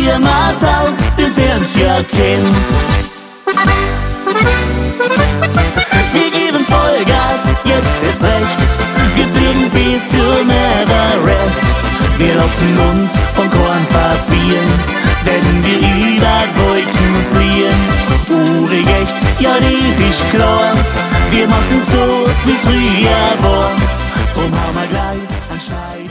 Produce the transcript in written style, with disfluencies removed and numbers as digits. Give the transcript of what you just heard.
wie man's aus dem Fernseher kennt. Wir geben Vollgas, jetzt ist recht. Wir fliegen bis zum Everest. Wir lassen uns von Korn verbieren, wenn wir über Wolken fliehen. Urig echt, ja das ist klar. Wir machen so, wie's früher war. Drum haben wir gleich einen Schrei.